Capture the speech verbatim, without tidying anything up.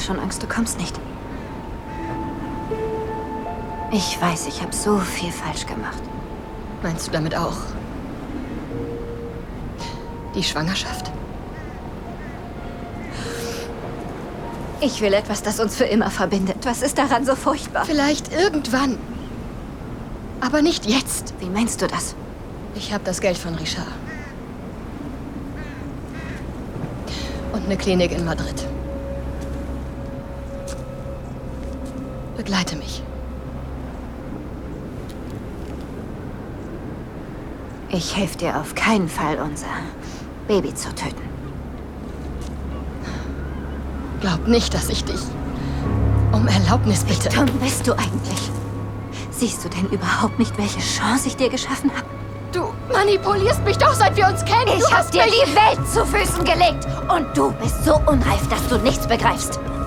schon Angst, du kommst nicht. Ich weiß, ich habe so viel falsch gemacht. Meinst du damit auch die Schwangerschaft? Ich will etwas, das uns für immer verbindet. Was ist daran so furchtbar? Vielleicht irgendwann. Aber nicht jetzt. Wie meinst du das? Ich habe das Geld von Richard. Und eine Klinik in Madrid. Begleite mich. Ich helfe dir auf keinen Fall, unser Baby zu töten. Glaub nicht, dass ich dich... Um Erlaubnis bitte. Wie dumm bist du eigentlich? Siehst du denn überhaupt nicht, welche Chance ich dir geschaffen habe? Du manipulierst mich doch, seit wir uns kennen. Ich du hab hast dir mich... die Welt zu Füßen gelegt. Und du bist so unreif, dass du nichts begreifst.